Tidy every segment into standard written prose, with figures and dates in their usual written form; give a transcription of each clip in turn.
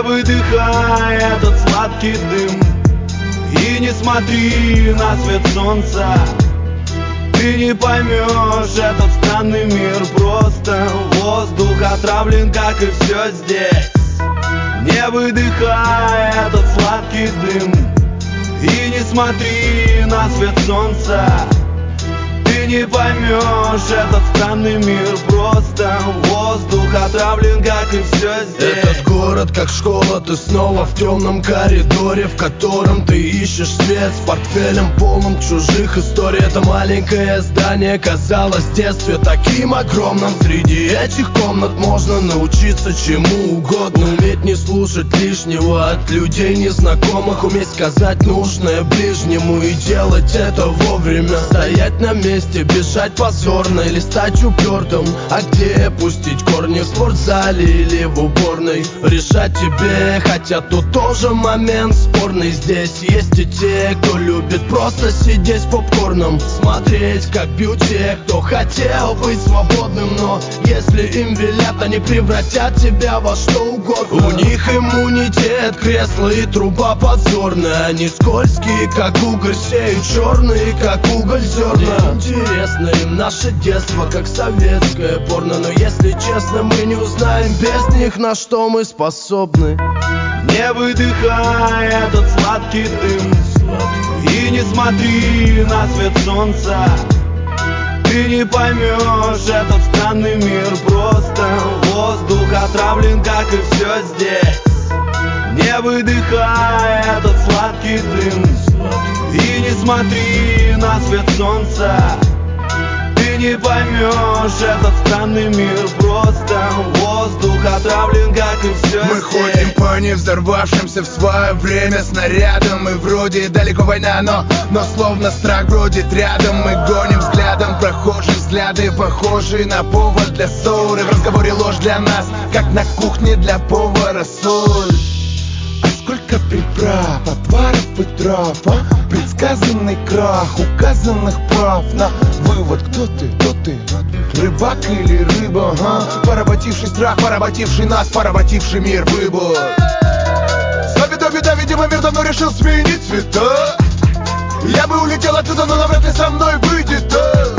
Не выдыхай этот сладкий дым и не смотри на свет солнца. Ты не поймешь этот странный мир, просто воздух отравлен, как и все здесь. Не выдыхай этот сладкий дым и не смотри на свет солнца. Ты не поймешь этот странный мир, просто воздух отравлен, как и все здесь. Этот город как школа, ты снова в темном коридоре, в котором ты ищешь свет с портфелем полным чужих историй. Это маленькое здание казалось в детстве таким огромным. Среди этих комнат можно научиться чему угодно. Уметь не слушать лишнего от людей незнакомых, уметь сказать нужное ближнему и делать это вовремя. Стоять на месте, бежать позорно или стать упертым. А где пустить корни, в спортзале или в уборной? Решать тебе, хотя тут тоже момент спорный. Здесь есть и те, кто любит просто сидеть с попкорном, смотреть, как пьют те, кто хотел быть свободным. Но если им велят, они превратят тебя во что угодно. У них иммунитет, кресло и труба подзорная. Они скользкие, как уголь, сеют черные, как уголь зерна. Интересно им наше детство, как советское порно. Но если честно, мы не узнаем без них, на что мы способны. Не выдыхай этот сладкий дым и не смотри на свет солнца. Ты не поймешь этот странный мир, просто воздух отравлен, как и все здесь. Не выдыхай этот сладкий дым и не смотри на свет солнца. Ты не поймешь этот странный мир, просто воздух отравлен, как и все. Мы ходим по невзорвавшимся в свое время снарядом. И вроде далеко война, но словно страх бродит рядом. Мы гоним взглядом прохожие взгляды, похожие на повод для ссоры. В разговоре ложь для нас, как на кухне для повара соль. А сколько приправ, отваров и трав, предсказанный крах указанных прав на вывод. Кто ты? Рыбак или рыба? Поработивший страх, поработивший нас, поработивший мир, выбор. Беда, видимо, мир давно решил сменить цвета. Я бы улетел отсюда, но навряд ли со мной выйдет.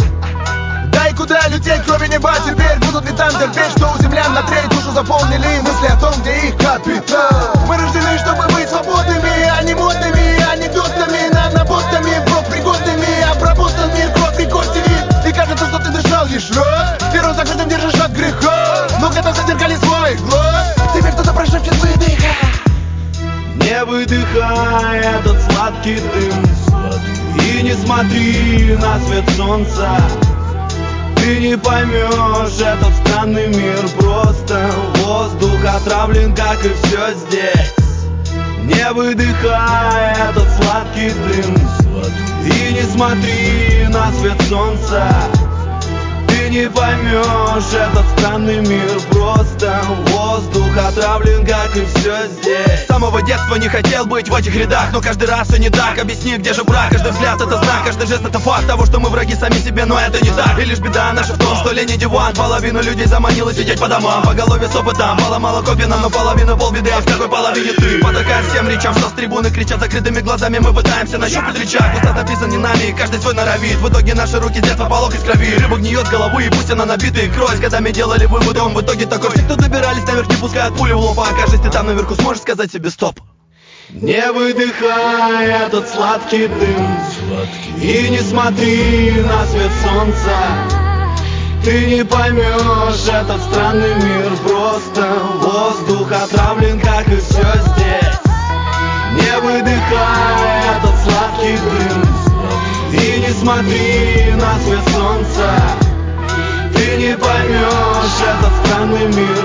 Да и куда лететь, кроме неба теперь? Будут ли там терпеть, что у землян на треть душу заполнили мысли о том, где их капитал? Мы рождены, чтобы быть свободными, а не модными анекдотами, наноботами, профпригодными. Обработан мир, кровь и кости вид. И кажется, что ты дышал лишь раз. Первым закрытым держишь от греха, но готов зеркале своих глаз. Теперь кто-то прошепчет выдыха. Не выдыхай этот сладкий дым и не смотри на свет солнца. Ты не поймешь этот странный мир, просто воздух отравлен, как и все здесь. Не выдыхай этот сладкий дым и не смотри на свет солнца. Ты не поймешь этот странный мир, просто воздух отравлен, как и все здесь. С самого детства не хотел быть в этих рядах, но каждый раз все не так. Объясни, где же брак? Каждый взгляд это знак, каждый жест это факт того, что мы враги сами себе, но это не так. И лишь беда наша в том, что лень и диван половину людей заманила сидеть по домам. По голове с опытом, поломала копинам, но половина полбеды. А в какой половине ты? Потакая всем речам, что с трибуны кричат закрытыми глазами. Мы пытаемся нащупать рычаг, устав написан не нами, и каждый свой норовит. В итоге наши руки с детства полох из крови. Рыба гниет с головы, и пусть она набитая кровь. Годами делали вывод, он в итоге такой. Все, кто добирались наверх, не пускают пули в лоб. А окажись ты там наверху, сможешь сказать себе стоп. Не выдыхай этот сладкий дым и не смотри на свет солнца. Ты не поймешь этот странный мир, просто воздух отравлен, как и все здесь. Не выдыхай этот сладкий дым и не смотри на свет солнца. Ты не поймешь этот странный мир,